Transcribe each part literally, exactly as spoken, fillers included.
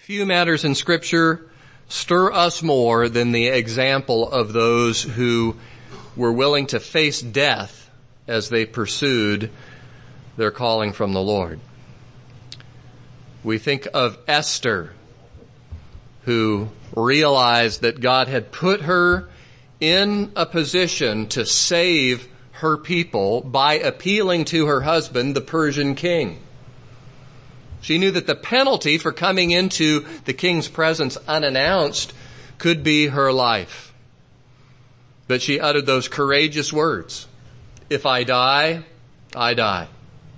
Few matters in Scripture stir us more than the example of those who were willing to face death as they pursued their calling from the Lord. We think of Esther, who realized that God had put her in a position to save her people by appealing to her husband, the Persian king. She knew that the penalty for coming into the king's presence unannounced could be her life. But she uttered those courageous words, "If I die, I die,"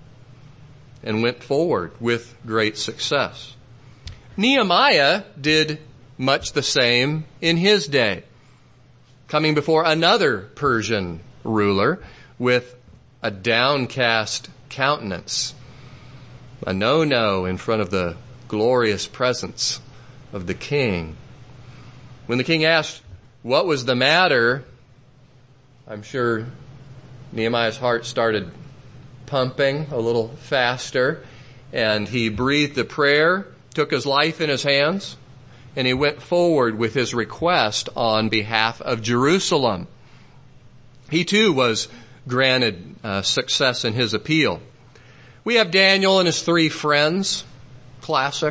and went forward with great success. Nehemiah did much the same in his day, coming before another Persian ruler with a downcast countenance, a no-no in front of the glorious presence of the king. When the king asked what was the matter, I'm sure Nehemiah's heart started pumping a little faster, and he breathed a prayer, took his life in his hands, and he went forward with his request on behalf of Jerusalem. He too was granted uh, success in his appeal. We have Daniel and his three friends, classic,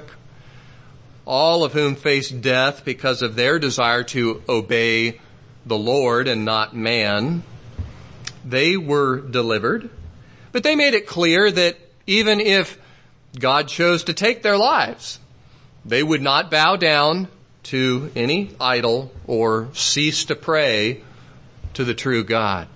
all of whom faced death because of their desire to obey the Lord and not man. They were delivered, but they made it clear that even if God chose to take their lives, they would not bow down to any idol or cease to pray to the true God.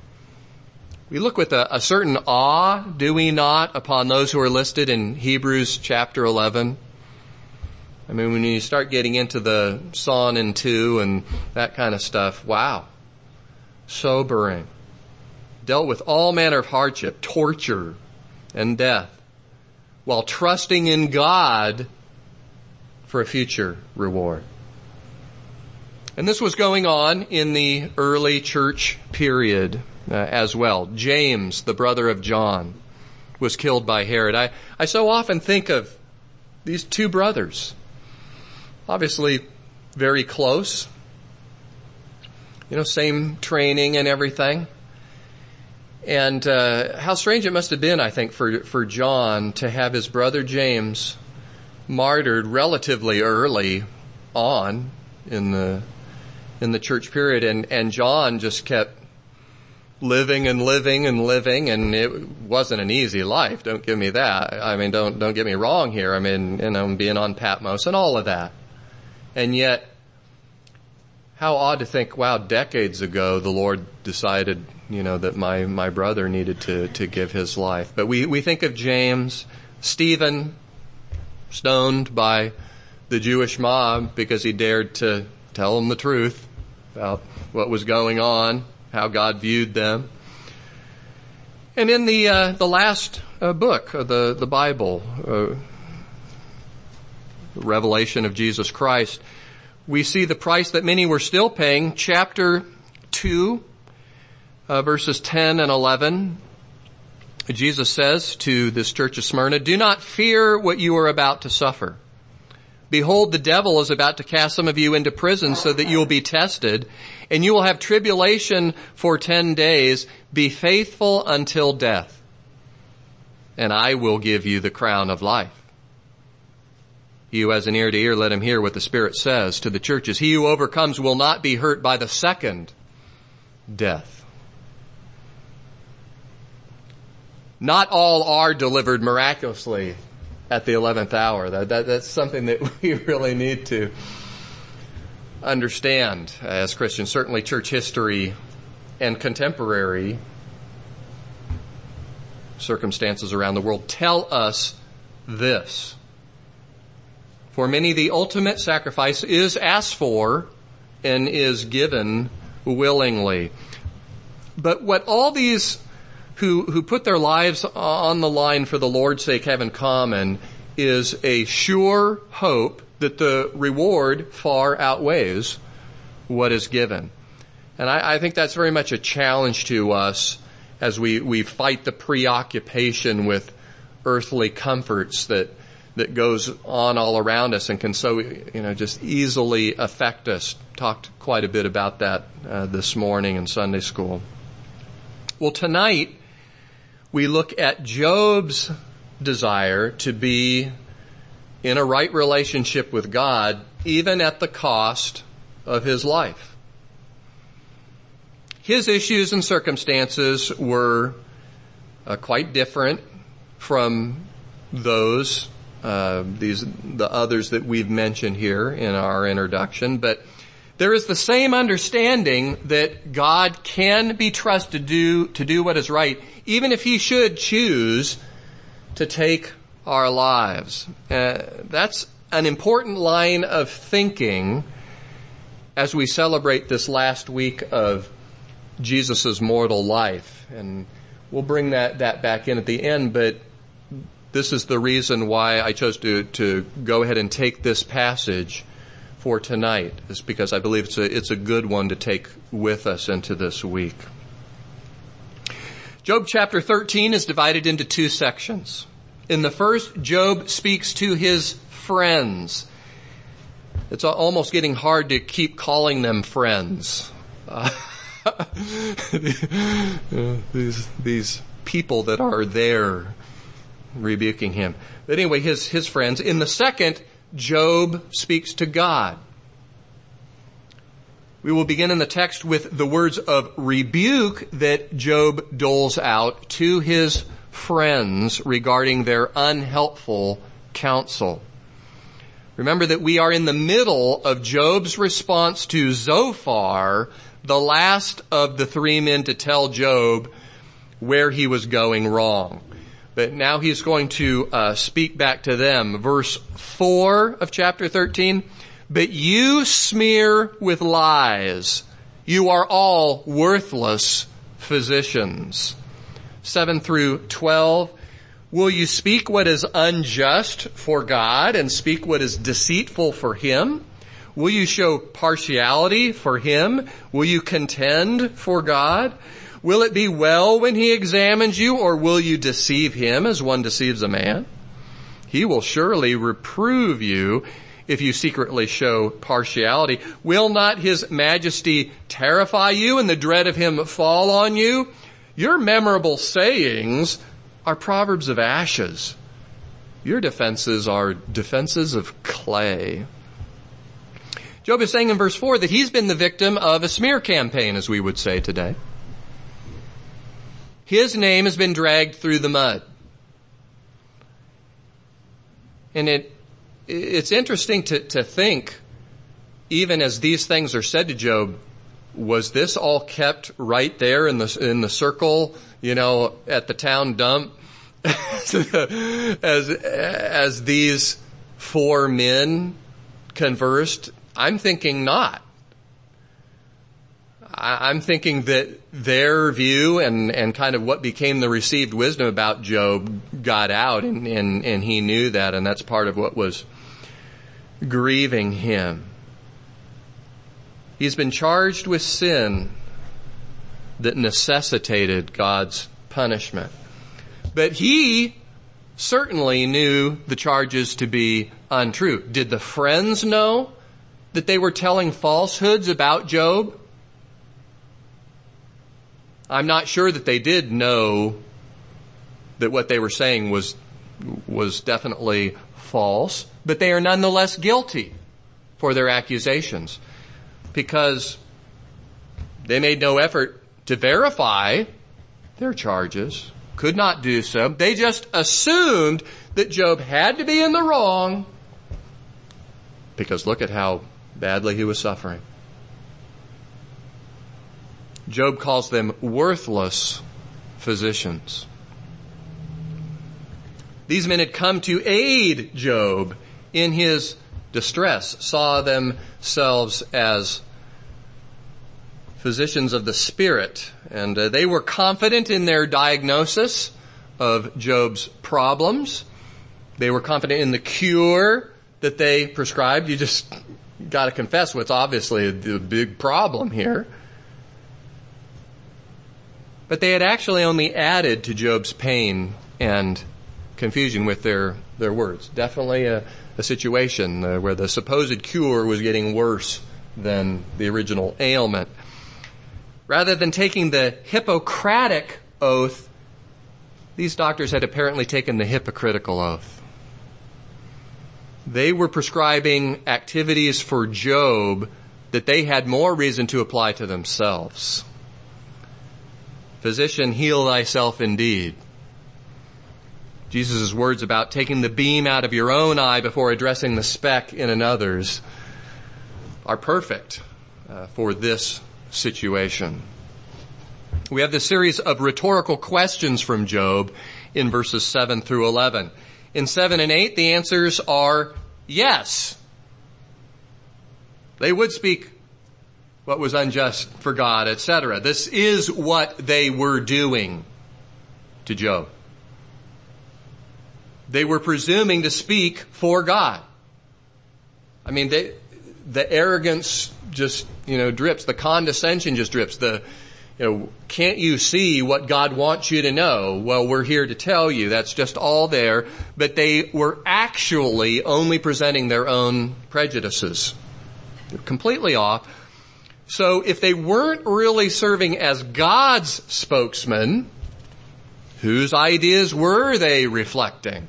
We look with a, a certain awe, do we not, upon those who are listed in Hebrews chapter eleven. I mean, when you start getting into the Son and two and that kind of stuff, wow, sobering. Dealt with all manner of hardship, torture, and death, while trusting in God for a future reward. And this was going on in the early church period uh, as well. James, the brother of John, was killed by Herod. I, I so often think of these two brothers, obviously very close, you know, same training and everything. And uh, how strange it must have been, I think, for for John to have his brother James martyred relatively early on in the in the church period, and and John just kept living and living and living, and it wasn't an easy life. Don't give me that. I mean, don't don't get me wrong here. I mean, you know, being on Patmos and all of that, and yet, how odd to think, wow, decades ago the Lord decided, you know, that my my brother needed to to give his life. But we we think of James, Stephen, stoned by the Jewish mob because he dared to tell them the truth about what was going on, how God viewed them. And in the uh, the last uh, book of the the Bible, uh, the Revelation of Jesus Christ, we see the price that many were still paying. Chapter two, uh, verses ten and eleven. Jesus says to this church of Smyrna, "Do not fear what you are about to suffer. Behold, the devil is about to cast some of you into prison so that you will be tested, and you will have tribulation for ten days. Be faithful until death, and I will give you the crown of life. He who has an ear to hear, let him hear what the Spirit says to the churches. He who overcomes will not be hurt by the second death." Not all are delivered miraculously at the eleventh hour. That, that, that's something that we really need to understand as Christians. Certainly church history and contemporary circumstances around the world tell us this. For many, the ultimate sacrifice is asked for and is given willingly. But what all these who who put their lives on the line for the Lord's sake have in common is a sure hope that the reward far outweighs what is given. And I, I think that's very much a challenge to us as we, we fight the preoccupation with earthly comforts that that goes on all around us and can so, you know, just easily affect us. Talked quite a bit about that uh, this morning in Sunday school. Well, tonight we look at Job's desire to be in a right relationship with God, even at the cost of his life. His issues and circumstances were uh, quite different from those, uh, these, the others that we've mentioned here in our introduction, but there is the same understanding that God can be trusted to do, to do what is right, even if he should choose to take our lives. Uh, that's an important line of thinking as we celebrate this last week of Jesus' mortal life. And we'll bring that, that back in at the end, but this is the reason why I chose to, to go ahead and take this passage for tonight, is because I believe it's a, it's a good one to take with us into this week. Job chapter thirteen is divided into two sections. In the first, Job speaks to his friends. It's almost getting hard to keep calling them friends. Uh, these, these people that are there rebuking him. But anyway, his, his friends. In the second, Job speaks to God. We will begin in the text with the words of rebuke that Job doles out to his friends regarding their unhelpful counsel. Remember that we are in the middle of Job's response to Zophar, the last of the three men to tell Job where he was going wrong. But now he's going to uh, speak back to them. Verse four of chapter thirteen, but you smear with lies. You are all worthless physicians. seven through twelve, will you speak what is unjust for God and speak what is deceitful for him? Will you show partiality for him? Will you contend for God? Will it be well when he examines you, or will you deceive him as one deceives a man? He will surely reprove you if you secretly show partiality. Will not his majesty terrify you and the dread of him fall on you? Your memorable sayings are proverbs of ashes. Your defenses are defenses of clay. Job is saying in verse four that he's been the victim of a smear campaign, as we would say today. His name has been dragged through the mud. And it, it's interesting to, to think, even as these things are said to Job, was this all kept right there in the, in the circle, you know, at the town dump? as, as these four men conversed? I'm thinking not. I'm thinking that their view and, and kind of what became the received wisdom about Job got out, and, and, and he knew that, and that's part of what was grieving him. He's been charged with sin that necessitated God's punishment. But he certainly knew the charges to be untrue. Did the friends know that they were telling falsehoods about Job? I'm not sure that they did know that what they were saying was, was definitely false, but they are nonetheless guilty for their accusations because they made no effort to verify their charges, could not do so. They just assumed that Job had to be in the wrong because look at how badly he was suffering. Job calls them worthless physicians. These men had come to aid Job in his distress, saw themselves as physicians of the spirit, and uh, they were confident in their diagnosis of Job's problems. They were confident in the cure that they prescribed. You just got to confess what's obviously the big problem here. But they had actually only added to Job's pain and confusion with their, their words. Definitely a, a situation uh, where the supposed cure was getting worse than the original ailment. Rather than taking the Hippocratic oath, these doctors had apparently taken the hypocritical oath. They were prescribing activities for Job that they had more reason to apply to themselves. Physician, heal thyself indeed. Jesus' words about taking the beam out of your own eye before addressing the speck in another's are perfect uh, for this situation. We have this series of rhetorical questions from Job in verses seven through eleven. In seven and eight, the answers are yes. They would speak what was unjust for God, et cetera. This is what they were doing to Job. They were presuming to speak for God. I mean, they, the arrogance just, you know, drips. The condescension just drips. The, you know, can't you see what God wants you to know? Well, we're here to tell you. That's just all there. But they were actually only presenting their own prejudices. They're completely off. So if they weren't really serving as God's spokesman, whose ideas were they reflecting?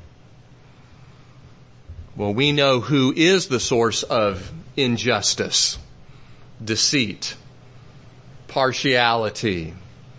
Well, we know who is the source of injustice, deceit, partiality,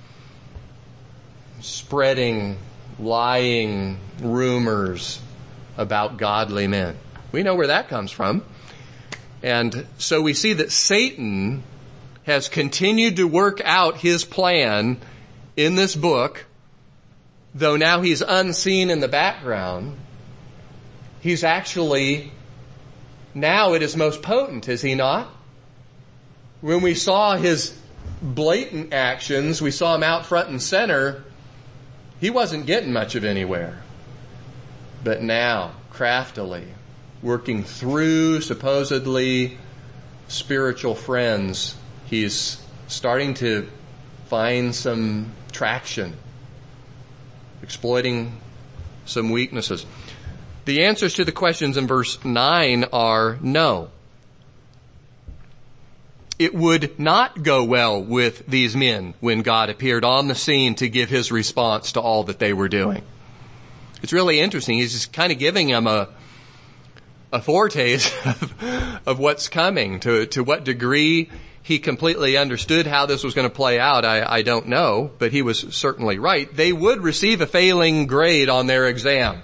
spreading lying rumors about godly men. We know where that comes from. And so we see that Satan has continued to work out his plan in this book, though now he's unseen in the background. He's actually now at his most potent, is he not? When we saw his blatant actions, we saw him out front and center, he wasn't getting much of anywhere. But now, craftily, working through supposedly spiritual friends, he's starting to find some traction, exploiting some weaknesses. The answers to the questions in verse nine are no. It would not go well with these men when God appeared on the scene to give his response to all that they were doing. It's really interesting. He's just kind of giving them a a foretaste of, of what's coming. To, to what degree he completely understood how this was going to play out, I, I don't know, but he was certainly right. They would receive a failing grade on their exam.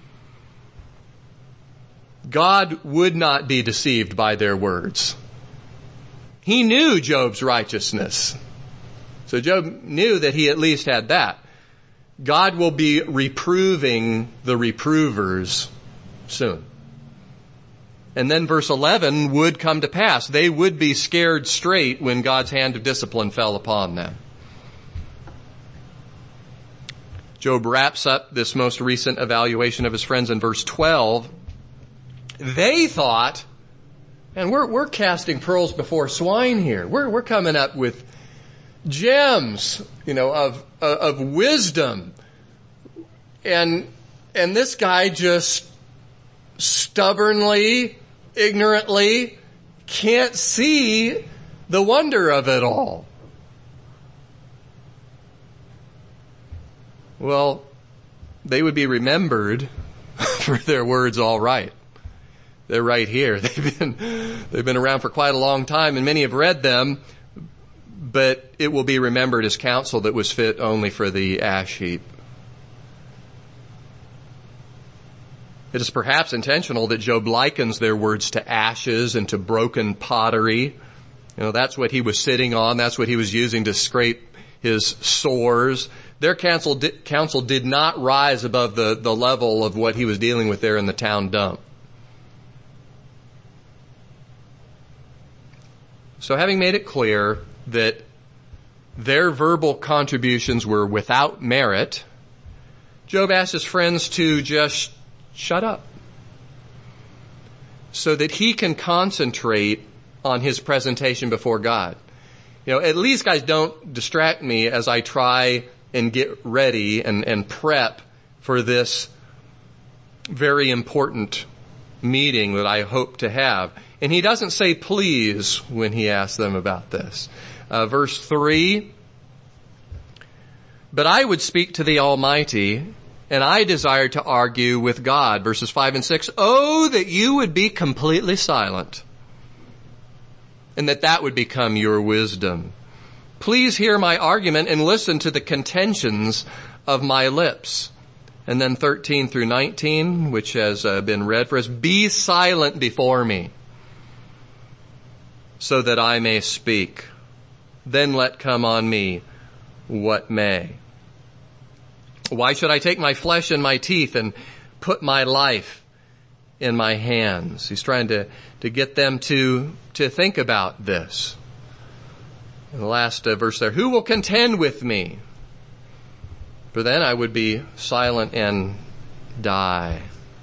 God would not be deceived by their words. He knew Job's righteousness. So Job knew that he at least had that. God will be reproving the reprovers soon. And then verse eleven would come to pass. They would be scared straight when God's hand of discipline fell upon them. Job wraps up this most recent evaluation of his friends in verse twelve. They thought, and we're, we're casting pearls before swine here. We're, we're coming up with gems, you know, of, of wisdom. And, and this guy just stubbornly, ignorantly can't see the wonder of it all. Well, they would be remembered for their words all right. They're right here. They've been, they've been around for quite a long time, and many have read them, but it will be remembered as counsel that was fit only for the ash heap. It is perhaps intentional that Job likens their words to ashes and to broken pottery. You know, that's what he was sitting on. That's what he was using to scrape his sores. Their counsel did, counsel did not rise above the, the level of what he was dealing with there in the town dump. So having made it clear that their verbal contributions were without merit, Job asked his friends to just shut up so that he can concentrate on his presentation before God. You know, at least guys, don't distract me as I try and get ready and, and prep for this very important meeting that I hope to have. And he doesn't say please when he asks them about this. Uh, verse three, but I would speak to the Almighty, and I desire to argue with God. Verses five and six, oh, that you would be completely silent, and that that would become your wisdom. Please hear my argument and listen to the contentions of my lips. And then thirteen through nineteen, which has uh, been read for us, be silent before me, so that I may speak. Then let come on me what may. Why should I take my flesh in my teeth and put my life in my hands? He's trying to, to get them to, to think about this. In the last uh, verse there, who will contend with me? For then I would be silent and die.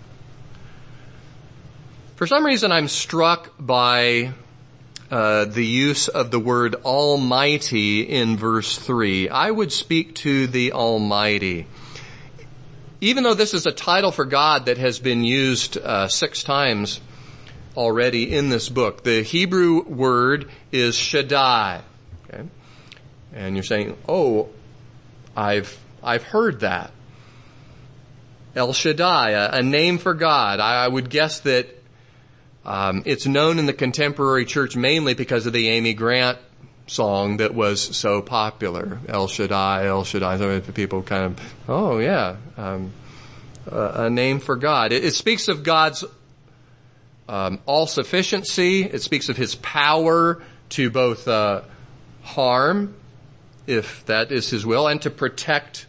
For some reason I'm struck by uh, the use of the word Almighty in verse three. I would speak to the Almighty. Even though this is a title for God that has been used uh, six times already in this book, the Hebrew word is Shaddai. Okay? And you're saying, oh, I've I've heard that. El Shaddai, a, a name for God. I, I would guess that um, it's known in the contemporary church mainly because of the Amy Grant song that was so popular. El Shaddai, El Shaddai. So people kind of, oh yeah, um, a, a name for God. It, it speaks of God's um, all-sufficiency. It speaks of His power to both uh, harm, if that is His will, and to protect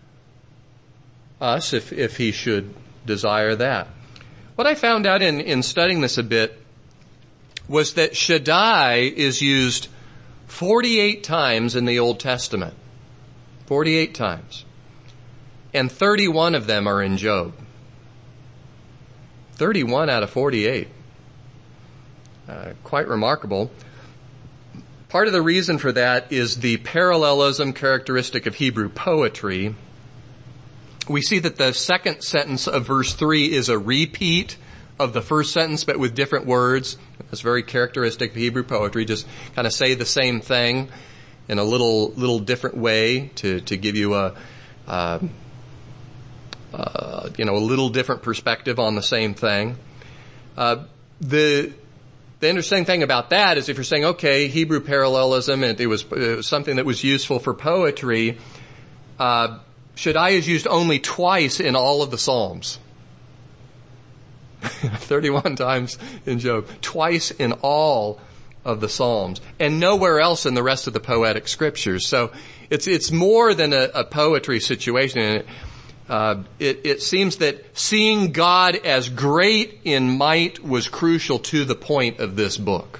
us if, if He should desire that. What I found out in, in studying this a bit was that Shaddai is used forty-eight times in the Old Testament. forty-eight times. And thirty-one of them are in Job. thirty-one out of forty-eight. Uh, quite remarkable. Part of the reason for that is the parallelism characteristic of Hebrew poetry. We see that the second sentence of verse three is a repeat of the first sentence, but with different words. That's very characteristic of Hebrew poetry. Just kind of say the same thing in a little, little different way to, to give you a, uh, uh, you know, a little different perspective on the same thing. Uh, the, The interesting thing about that is if you're saying, okay, Hebrew parallelism, and it was, it was something that was useful for poetry, uh, Shaddai is used only twice in all of the Psalms. thirty-one times in Job. Twice in all of the Psalms. And nowhere else in the rest of the poetic scriptures. So it's, it's more than a, a poetry situation. Uh, it, it seems that seeing God as great in might was crucial to the point of this book.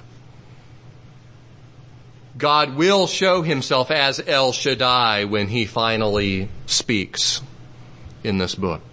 God will show Himself as El Shaddai when He finally speaks in this book.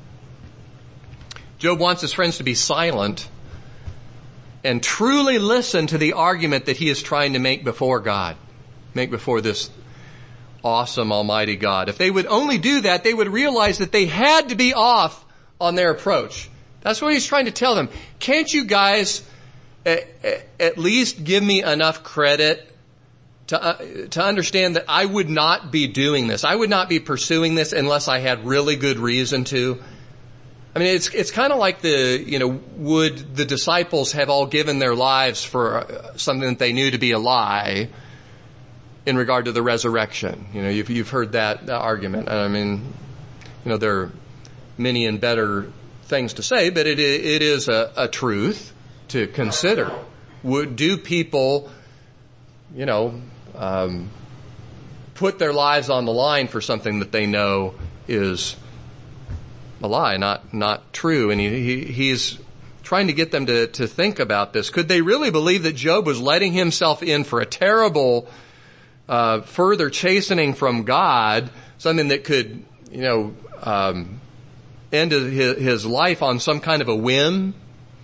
Job wants his friends to be silent and truly listen to the argument that he is trying to make before God, make before this awesome Almighty God. If they would only do that, they would realize that they had to be off on their approach. That's what he's trying to tell them. Can't you guys at, at least give me enough credit to, uh, to understand that I would not be doing this? I would not be pursuing this unless I had really good reason to. I mean, it's, it's kind of like the, you know, would the disciples have all given their lives for something that they knew to be a lie in regard to the resurrection? You know, you've, you've heard that, that argument. I mean, you know, there are many and better things to say, but it, it is a, a truth to consider. Would, do people, you know, um, put their lives on the line for something that they know is a lie, not, not true? And he, he, he's trying to get them to, to think about this. Could they really believe that Job was letting himself in for a terrible Uh, further chastening from God, something that could, you know, um, end his, his life on some kind of a whim?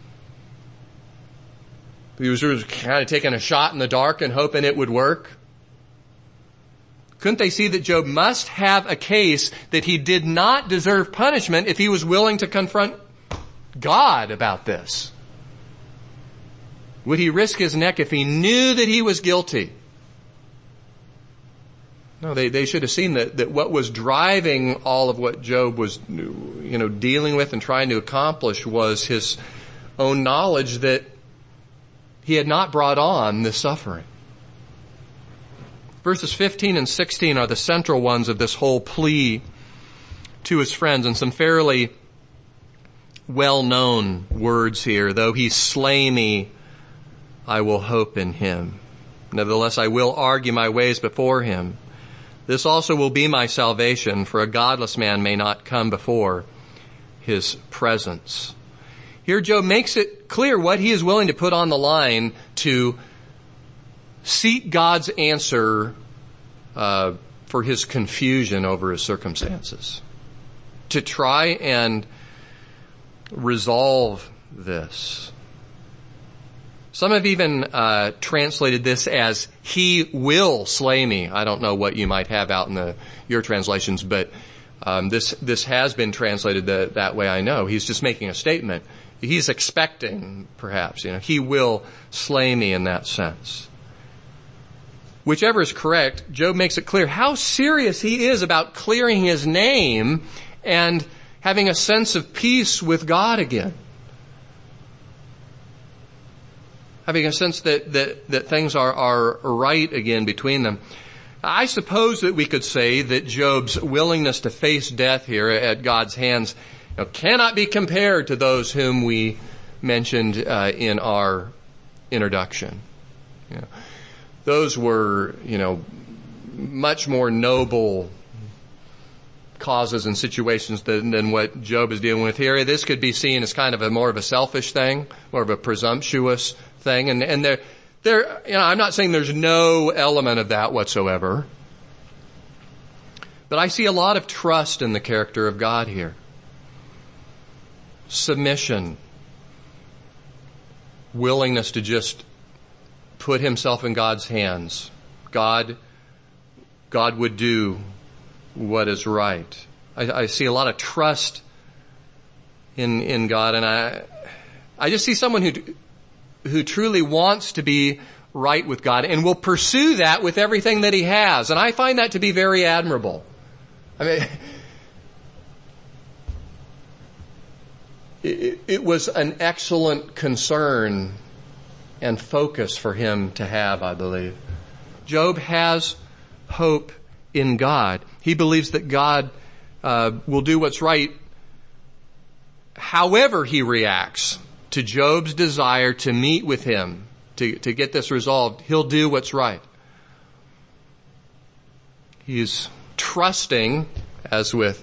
He was kind of taking a shot in the dark and hoping it would work. Couldn't they see that Job must have a case that he did not deserve punishment if he was willing to confront God about this? Would he risk his neck if he knew that he was guilty? No, they, they should have seen that, that what was driving all of what Job was, you know, dealing with and trying to accomplish was his own knowledge that he had not brought on this suffering. Verses fifteen and sixteen are the central ones of this whole plea to his friends, and some fairly well-known words here. Though he slay me, I will hope in him. Nevertheless, I will argue my ways before him. This also will be my salvation, for a godless man may not come before his presence. Here Job makes it clear what he is willing to put on the line to seek God's answer uh, for his confusion over his circumstances. To try and resolve this. Some have even uh translated this as, he will slay me. I don't know what you might have out in the your translations, but um this this has been translated the, that way, I know. He's just making a statement. He's expecting, perhaps, you know, he will slay me in that sense. Whichever is correct, Job makes it clear how serious he is about clearing his name and having a sense of peace with God again. Having a sense that, that, that things are, are right again between them. I suppose that we could say that Job's willingness to face death here at God's hands, you know, cannot be compared to those whom we mentioned uh, in our introduction. You know, those were, you know, much more noble causes and situations than, than what Job is dealing with here. This could be seen as kind of a more of a selfish thing, more of a presumptuous thing. And, and there, there, you know, I'm not saying there's no element of that whatsoever. But I see a lot of trust in the character of God here. Submission. Willingness to just put himself in God's hands. God, God would do what is right. I, I see a lot of trust in, in God, and I, I just see someone who, who truly wants to be right with God and will pursue that with everything that he has. And I find that to be very admirable. I mean, it, it was an excellent concern and focus for him to have, I believe. Job has hope in God. He believes that God uh, will do what's right however he reacts to Job's desire to meet with him, to, to get this resolved. He'll do what's right. He's trusting, as with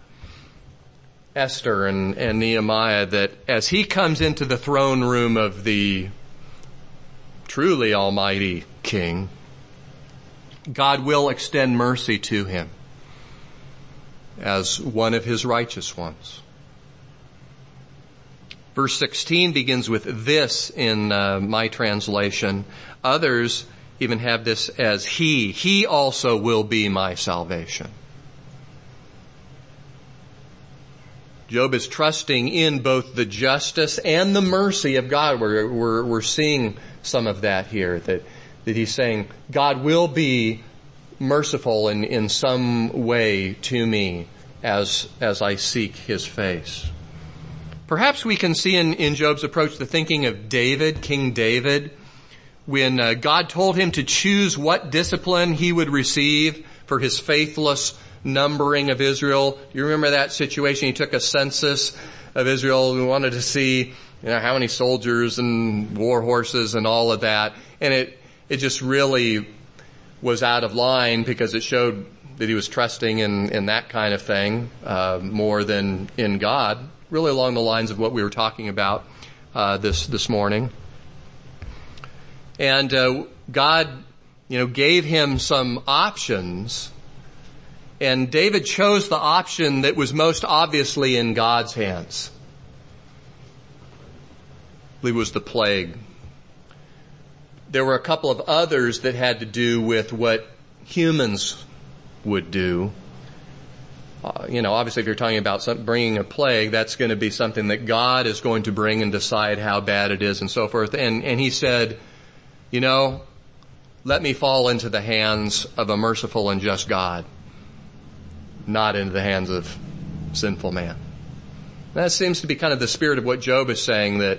Esther and, and Nehemiah, that as he comes into the throne room of the truly almighty king, God will extend mercy to him as one of his righteous ones. Verse sixteen begins with this in uh, my translation. Others even have this as he. He also will be my salvation. Job is trusting in both the justice and the mercy of God. We're, we're, we're seeing some of that here, that, that he's saying, God will be merciful in, in some way to me as, as I seek his face. Perhaps we can see in, in Job's approach the thinking of David, King David, when uh, God told him to choose what discipline he would receive for his faithless numbering of Israel. You remember that situation? He took a census of Israel and wanted to see, you know, how many soldiers and war horses and all of that. And it, it just really was out of line because it showed that he was trusting in, in that kind of thing, uh, more than in God. Really along the lines of what we were talking about, uh, this, this morning. And, uh, God, you know, gave him some options. And David chose the option that was most obviously in God's hands. I believe it was the plague. There were a couple of others that had to do with what humans would do. Uh, you know, obviously if you're talking about some, bringing a plague, that's going to be something that God is going to bring and decide how bad it is and so forth. And, and he said, you know, let me fall into the hands of a merciful and just God, not into the hands of sinful man. That seems to be kind of the spirit of what Job is saying, that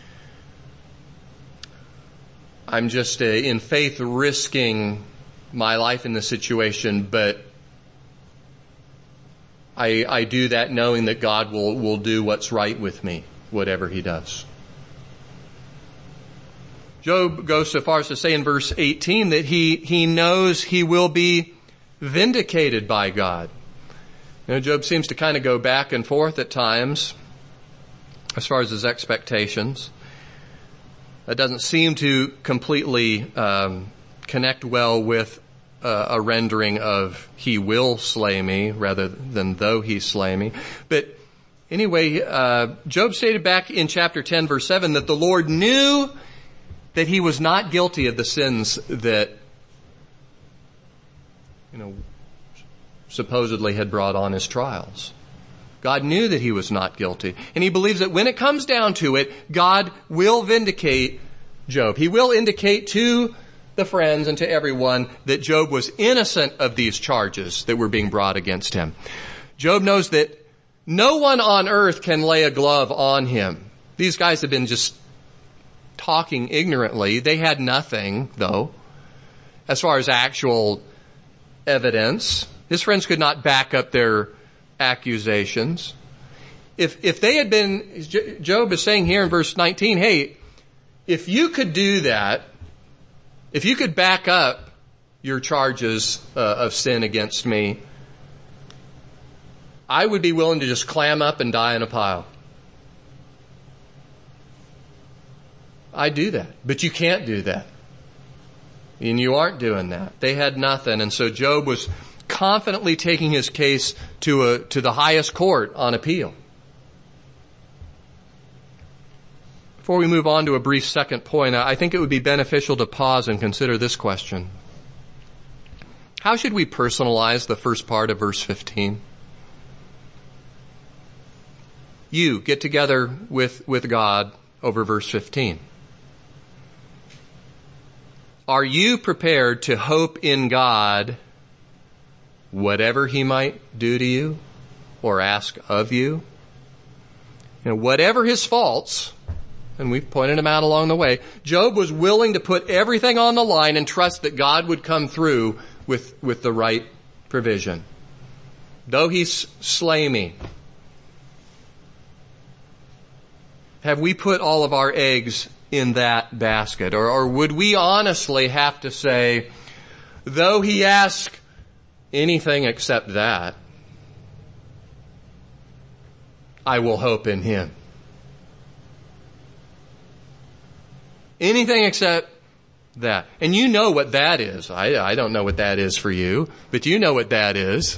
I'm just uh, in faith risking my life in this situation, but I, I do that knowing that God will, will do what's right with me, whatever he does. Job goes so far as to say in verse eighteen that he, he knows he will be vindicated by God. You know, Job seems to kind of go back and forth at times as far as his expectations. That doesn't seem to completely um, connect well with Uh, a rendering of he will slay me rather than though he slay me. But anyway, uh, Job stated back in chapter ten verse seven that the Lord knew that he was not guilty of the sins that, you know, supposedly had brought on his trials. God knew that he was not guilty. And he believes that when it comes down to it, God will vindicate Job. He will indicate to the friends and to everyone that Job was innocent of these charges that were being brought against him. Job knows that no one on earth can lay a glove on him. These guys have been just talking ignorantly. They had nothing, though, as far as actual evidence. His friends could not back up their accusations. If, if they had been, Job is saying here in verse nineteen, hey, if you could do that, if you could back up your charges uh, of sin against me, I would be willing to just clam up and die in a pile. I do that, but you can't do that. And you aren't doing that. They had nothing, and so Job was confidently taking his case to a to the highest court on appeal. Before we move on to a brief second point, I think it would be beneficial to pause and consider this question. How should we personalize the first part of verse fifteen? You get together with, with God over verse fifteen. Are you prepared to hope in God whatever he might do to you or ask of you? You know, whatever his faults, and we've pointed them out along the way, Job was willing to put everything on the line and trust that God would come through with, with the right provision. Though he slay me. Have we put all of our eggs in that basket? Or, or would we honestly have to say, though he asks anything except that, I will hope in him? Anything except that. And you know what that is. I, I don't know what that is for you, but you know what that is.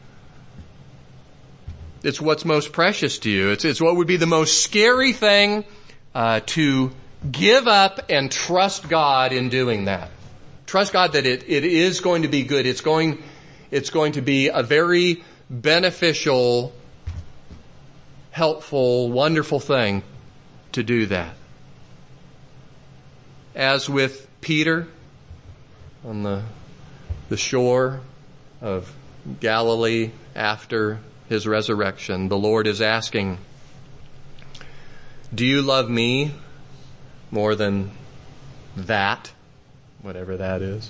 It's what's most precious to you. It's, it's what would be the most scary thing uh, to give up and trust God in doing that. Trust God that it, it is going to be good. It's going, it's going to be a very beneficial, helpful, wonderful thing to do that. As with Peter on the, the shore of Galilee after his resurrection, the Lord is asking, do you love me more than that? Whatever that is.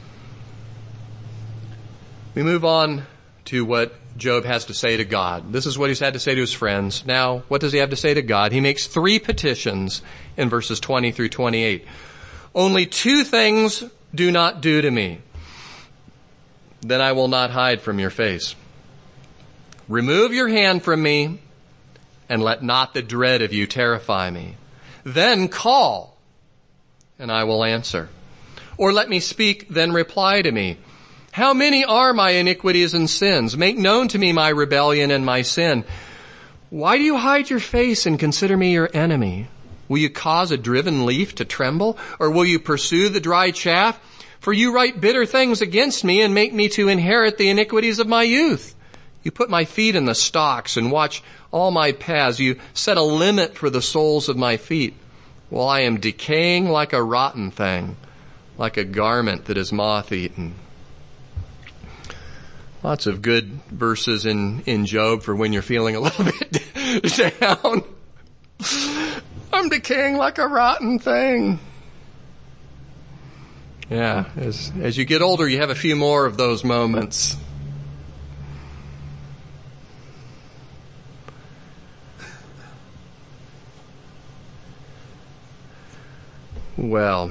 We move on to what Job has to say to God. This is what he's had to say to his friends. Now, what does he have to say to God? He makes three petitions in verses twenty through twenty-eight. Only two things do not do to me, then I will not hide from your face. Remove your hand from me, and let not the dread of you terrify me. Then call, and I will answer. Or let me speak, then reply to me. How many are my iniquities and sins? Make known to me my rebellion and my sin. Why do you hide your face and consider me your enemy? Will you cause a driven leaf to tremble? Or will you pursue the dry chaff? For you write bitter things against me and make me to inherit the iniquities of my youth. You put my feet in the stocks and watch all my paths. You set a limit for the soles of my feet. While I am decaying like a rotten thing, like a garment that is moth-eaten. Lots of good verses in, in Job for when you're feeling a little bit down. I'm decaying like a rotten thing. Yeah, as, as you get older, you have a few more of those moments. Well,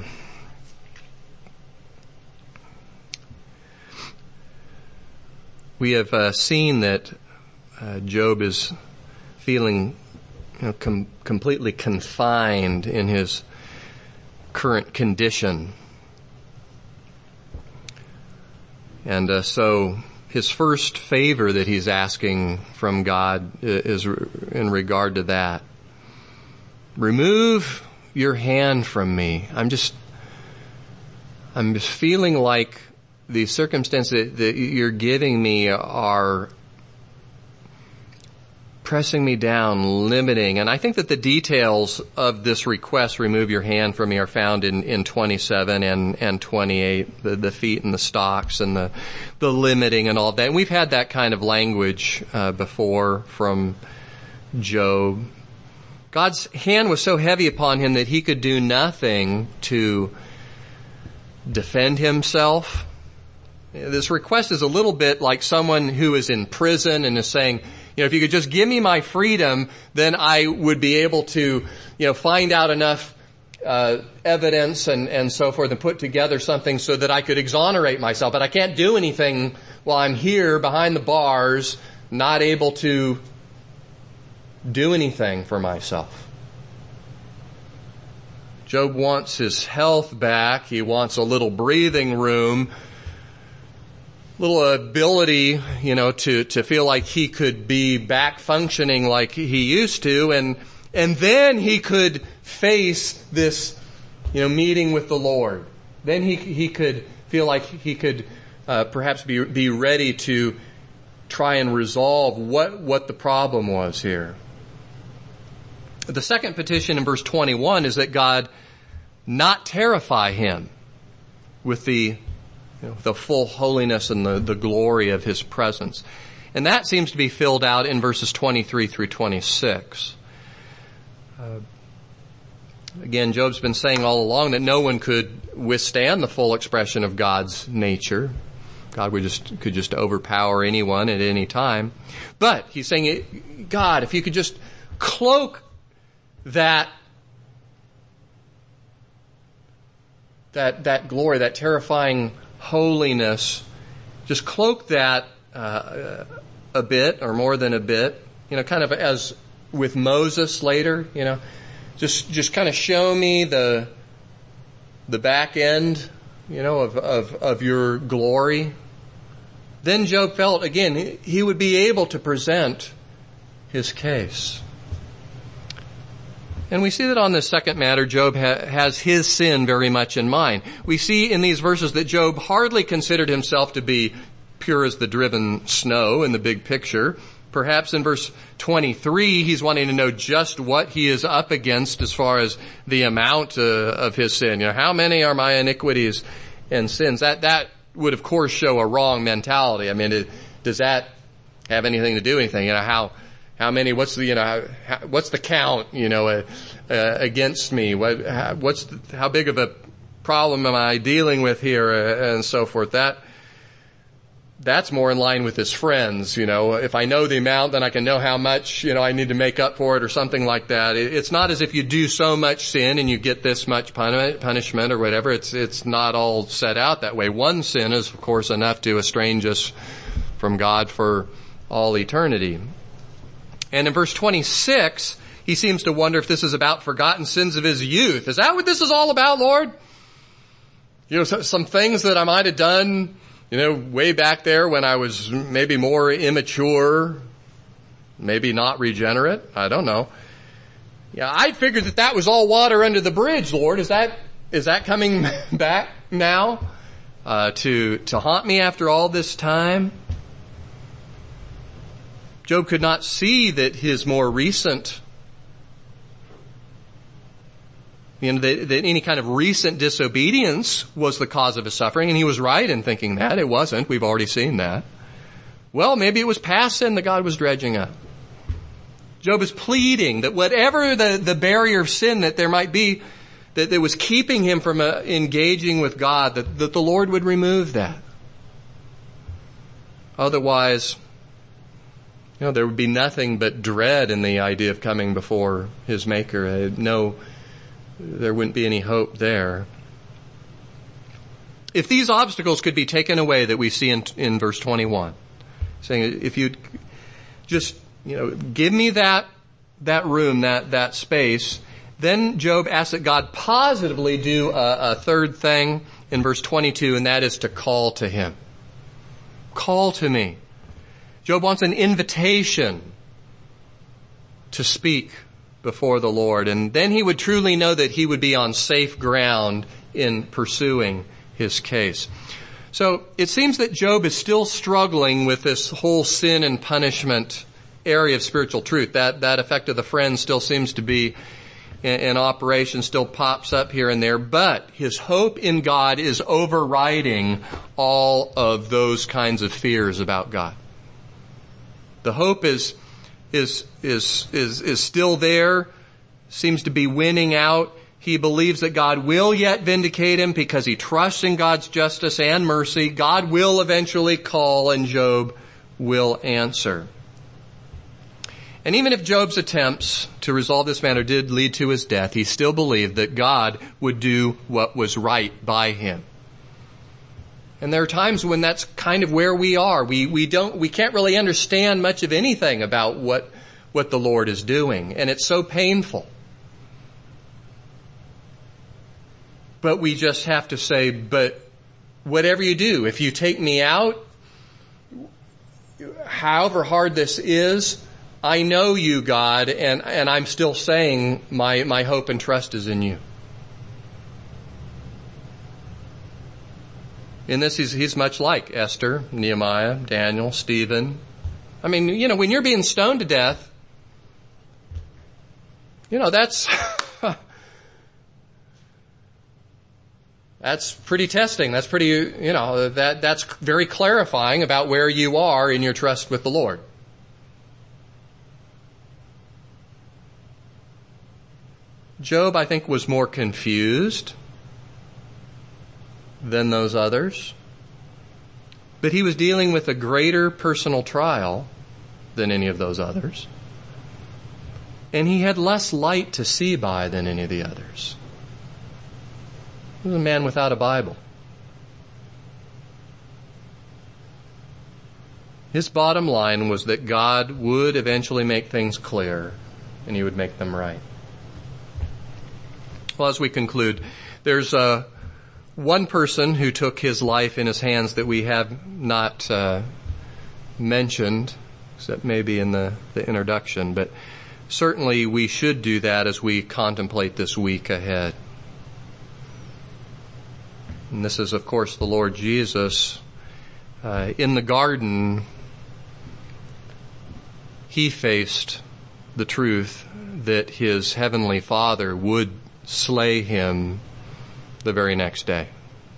we have uh, seen that uh, Job is feeling you know, com- completely confined in his current condition. And uh, so his first favor that he's asking from God is in regard to that. Remove your hand from me. I'm just, I'm just feeling like the circumstances that you're giving me are pressing me down, limiting. And I think that the details of this request, remove your hand from me, are found in, in twenty-seven and, and twenty-eight, the, the feet and the stocks and the, the limiting and all that. And we've had that kind of language, uh, before from Job. God's hand was so heavy upon him that he could do nothing to defend himself. This request is a little bit like someone who is in prison and is saying, you know, if you could just give me my freedom, then I would be able to, you know, find out enough uh evidence and, and so forth and put together something so that I could exonerate myself. But I can't do anything while I'm here behind the bars, not able to do anything for myself. Job wants his health back. He wants a little breathing room, little ability, you know, to, to feel like he could be back functioning like he used to. And, and then he could face this, you know, meeting with the Lord. Then he, he could feel like he could, uh, perhaps be, be ready to try and resolve what, what the problem was here. The second petition in verse twenty-one is that God not terrify him with the, you know, the full holiness and the, the glory of his presence. And that seems to be filled out in verses twenty-three through twenty-six. Uh, again, Job's been saying all along that no one could withstand the full expression of God's nature. God would just, could just overpower anyone at any time. But he's saying, God, if you could just cloak that that that glory, that terrifying holiness, just cloak that uh, a bit or more than a bit, you know, kind of as with Moses later, you know, just just kind of show me the the back end, you know, of of, of your glory. Then Job felt again he would be able to present his case. And we see that on this second matter, Job ha- has his sin very much in mind. We see in these verses that Job hardly considered himself to be pure as the driven snow in the big picture. Perhaps in verse twenty-three, he's wanting to know just what he is up against as far as the amount uh, of his sin. You know, how many are my iniquities and sins? That that would, of course, show a wrong mentality. I mean, it, does that have anything to do with anything? You know, how... How many, what's the, you know, how, what's the count, you know, uh, uh, against me? What, how, what's, the, how big of a problem am I dealing with here, uh, and so forth. That, that's more in line with his friends, you know. If I know the amount, then I can know how much, you know, I need to make up for it or something like that. It, it's not as if you do so much sin and you get this much pun- punishment or whatever. It's, it's not all set out that way. One sin is, of course, enough to estrange us from God for all eternity. And in verse twenty-six, he seems to wonder if this is about forgotten sins of his youth. Is that what this is all about, Lord? You know, some things that I might have done, you know, way back there when I was maybe more immature, maybe not regenerate. I don't know. Yeah, I figured that that was all water under the bridge, Lord. Is that, is that coming back now, uh, to, to haunt me after all this time? Job could not see that his more recent, you know, that, that any kind of recent disobedience was the cause of his suffering, and he was right in thinking that. It wasn't. We've already seen that. Well, maybe it was past sin that God was dredging up. Job is pleading that whatever the, the barrier of sin that there might be, that, that was keeping him from uh, engaging with God, that, that the Lord would remove that. Otherwise, you know, there would be nothing but dread in the idea of coming before his Maker. Uh, no, there wouldn't be any hope there. If these obstacles could be taken away that we see in, in verse twenty-one, saying if you'd just, you know, give me that, that room, that, that space, then Job asks that God positively do a, a third thing in verse twenty-two, and that is to call to him. Call to me. Job wants an invitation to speak before the Lord, and then he would truly know that he would be on safe ground in pursuing his case. So it seems that Job is still struggling with this whole sin and punishment area of spiritual truth. That, that effect of the friend still seems to be in, in operation, still pops up here and there, but his hope in God is overriding all of those kinds of fears about God. The hope is, is, is, is, is still there, seems to be winning out. He believes that God will yet vindicate him because he trusts in God's justice and mercy. God will eventually call and Job will answer. And even if Job's attempts to resolve this matter did lead to his death, he still believed that God would do what was right by him. And there are times when that's kind of where we are. We, we don't, we can't really understand much of anything about what, what the Lord is doing. And it's so painful. But we just have to say, but whatever you do, if you take me out, however hard this is, I know you, God, and, and I'm still saying my, my hope and trust is in you. In this, he's, he's much like Esther, Nehemiah, Daniel, Stephen. I mean, you know, when you're being stoned to death, you know, that's, that's pretty testing. That's pretty, you know, that, that's very clarifying about where you are in your trust with the Lord. Job, I think, was more confused than those others. But he was dealing with a greater personal trial than any of those others. And he had less light to see by than any of the others. He was a man without a Bible. His bottom line was that God would eventually make things clear and he would make them right. Well, as we conclude, there's uh, one person who took his life in his hands that we have not uh, mentioned, except maybe in the, the introduction, but certainly we should do that as we contemplate this week ahead. And this is, of course, the Lord Jesus. Uh, in the garden, he faced the truth that his heavenly Father would slay him the very next day.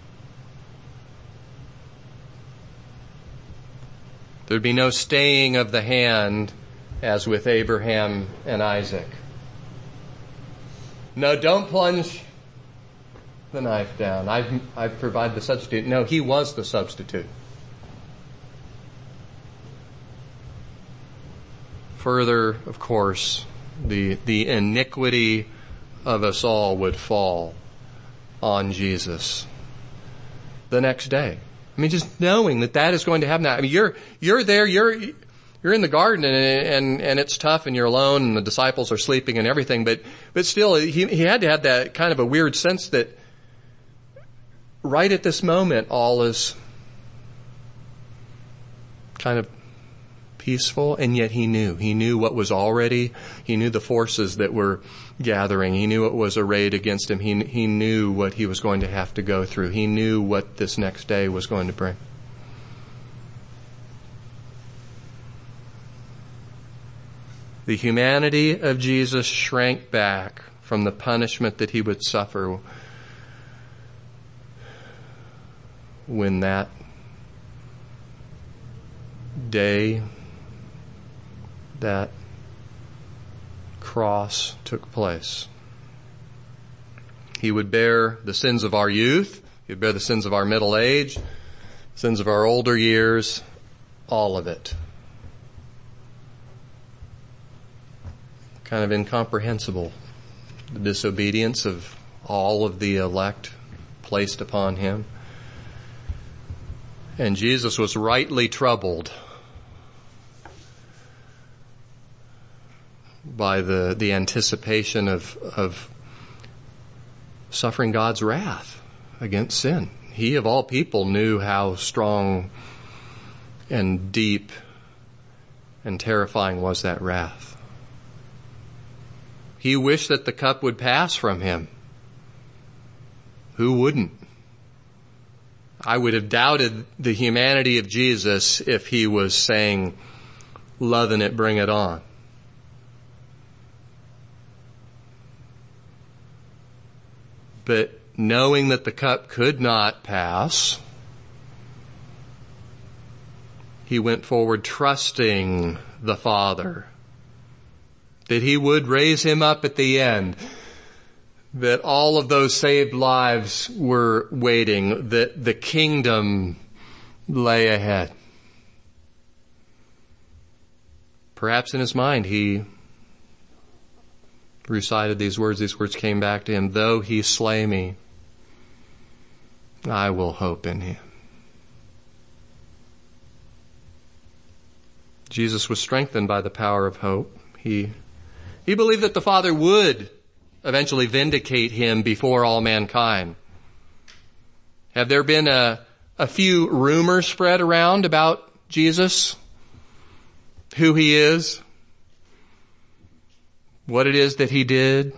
There'd be no staying of the hand as with Abraham and Isaac. No, don't plunge the knife down. I've, I've provided the substitute. No, he was the substitute. Further, of course, the, the iniquity of us all would fall on Jesus the next day. I mean, just knowing that that is going to happen. I mean, you're, you're there, you're, you're in the garden and, and, and it's tough and you're alone and the disciples are sleeping and everything, but, but still, he, he had to have that kind of a weird sense that right at this moment, all is kind of peaceful, and yet he knew. He knew what was already, he knew the forces that were gathering. He knew what was arrayed against him. He, he knew what he was going to have to go through. He knew what this next day was going to bring. The humanity of Jesus shrank back from the punishment that he would suffer when that day, that cross took place. He would bear the sins of our youth. He would bear the sins of our middle age, sins of our older years, all of it. Kind of incomprehensible, the disobedience of all of the elect placed upon him. And Jesus was rightly troubled by the, the anticipation of, of suffering God's wrath against sin. He of all people knew how strong and deep and terrifying was that wrath. He wished that the cup would pass from him. Who wouldn't? I would have doubted the humanity of Jesus if he was saying, loving it, bring it on. But knowing that the cup could not pass, he went forward trusting the Father, that he would raise him up at the end, that all of those saved lives were waiting, that the kingdom lay ahead. Perhaps in his mind he recited these words, these words came back to him, though he slay me, I will hope in him. Jesus was strengthened by the power of hope. He, he believed that the Father would eventually vindicate him before all mankind. Have there been a, a few rumors spread around about Jesus? Who he is? What it is that he did?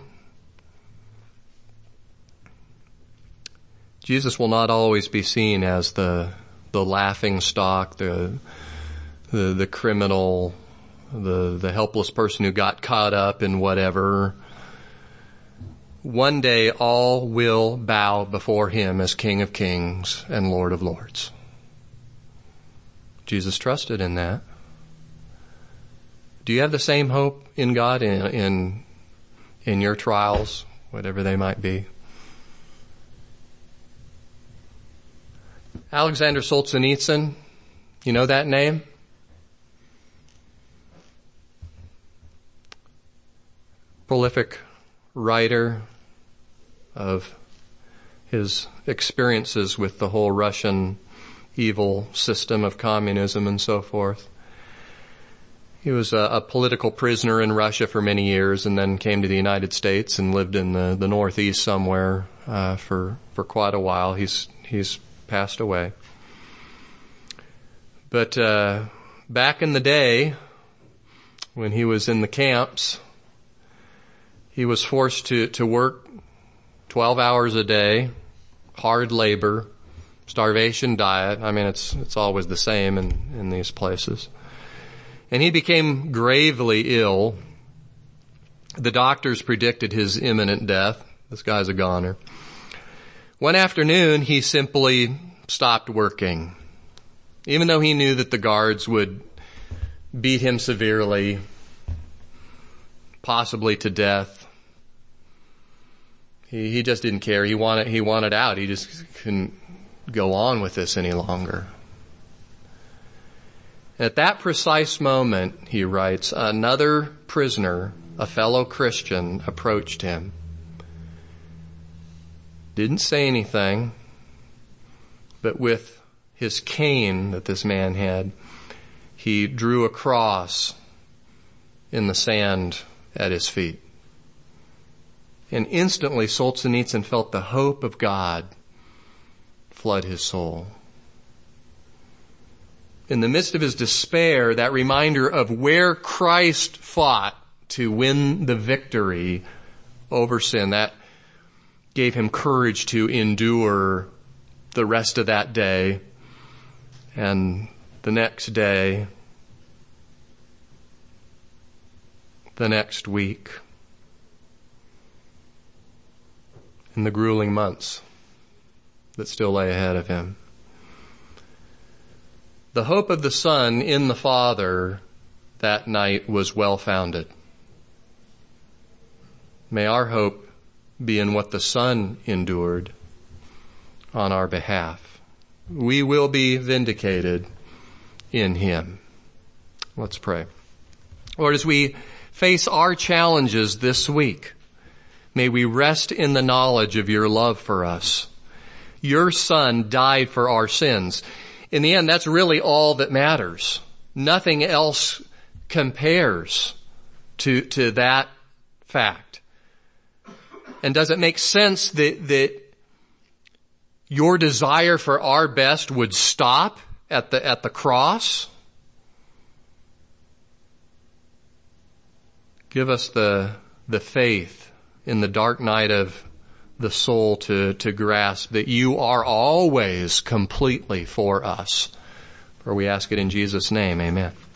Jesus will not always be seen as the, the laughing stock, the, the, the criminal, the, the helpless person who got caught up in whatever. One day all will bow before him as King of Kings and Lord of Lords. Jesus trusted in that. Do you have the same hope in God in, in, in your trials, whatever they might be? Alexander Solzhenitsyn, you know that name? Prolific writer of his experiences with the whole Russian evil system of communism and so forth. He was a, a political prisoner in Russia for many years and then came to the United States and lived in the, the Northeast somewhere uh, for, for quite a while. He's, he's passed away. But uh, back in the day, when he was in the camps, he was forced to, to work twelve hours a day, hard labor, starvation diet. I mean, it's it's always the same in, in these places. And he became gravely ill. The doctors predicted his imminent death. This guy's a goner. One afternoon, he simply stopped working. Even though he knew that the guards would beat him severely, possibly to death. He, he just didn't care. He wanted, he wanted out. He just couldn't go on with this any longer. At that precise moment, he writes, another prisoner, a fellow Christian, approached him. Didn't say anything, but with his cane that this man had, he drew a cross in the sand at his feet. And instantly Solzhenitsyn felt the hope of God flood his soul. In the midst of his despair, that reminder of where Christ fought to win the victory over sin, that gave him courage to endure the rest of that day and the next day. the next week, in the grueling months that still lay ahead of him. The hope of the Son in the Father that night was well-founded. May our hope be in what the Son endured on our behalf. We will be vindicated in him. Let's pray. Lord, as we face our challenges this week, may we rest in the knowledge of your love for us. Your Son died for our sins. In the end, that's really all that matters. Nothing else compares to, to that fact. And does it make sense that, that your desire for our best would stop at the, at the cross? Give us the, the faith in the dark night of the soul to, to grasp that you are always completely for us. For we ask it in Jesus' name, amen.